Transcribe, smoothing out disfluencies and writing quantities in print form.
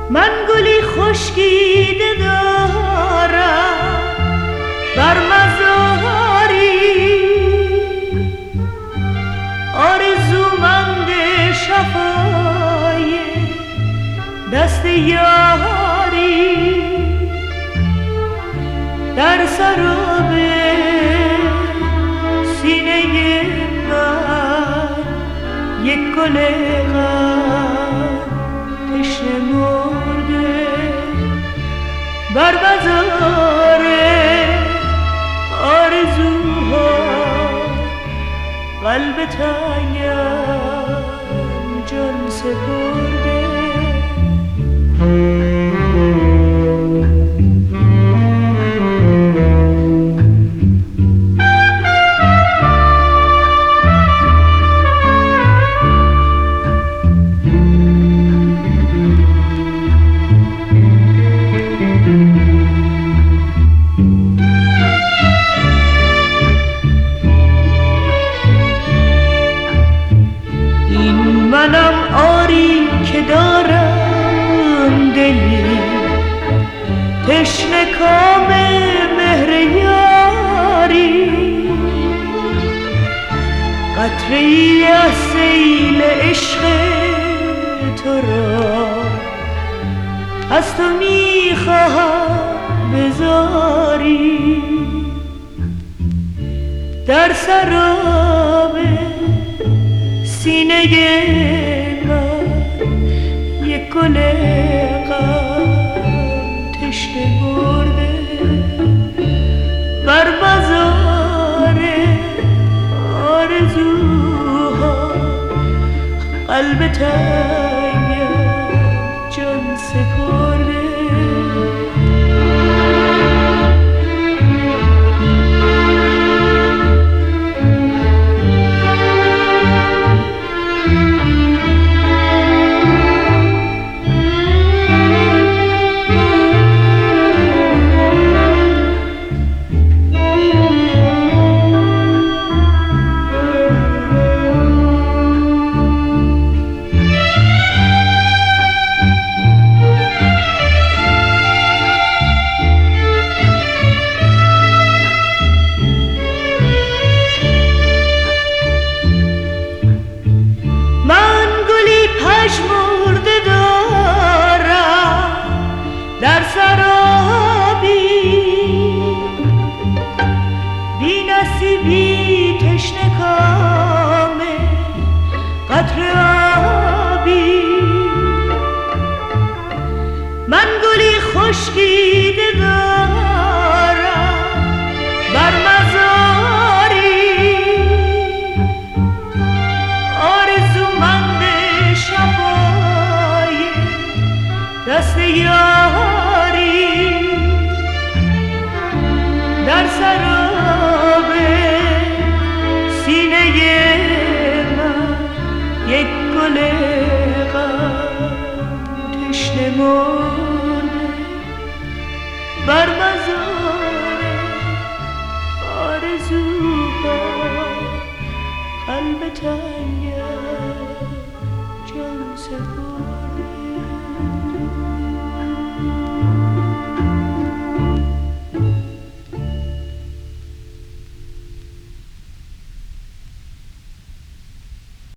من گلی خشکیده دارم بر مزاری، آرزومند شفای دست یاری، در سراب سینه من یک گل غم تشنه مرده، بر بازار آرزوها قلب تنگم جان سپرده. منم آری که دارم دلی تشنه کام مهر یاری، قطره‌ای از سیل عشق تو را از تو میخواهم بزاری، در سراب سینه من یک گل غم تشنه برده، بر بازار آرزوها قلب تنگم جان سپرده. پژمرده دارم در سرابی، بی نصیبی تشنه کام قطره آبی، من گلی خشکیده دارم بر مزاری، آرزومند شفای دست یاری، در سراب سینه من یک گل غم تشنه مرده، بر مزار آرزوها قلب تنگم جان سپرده.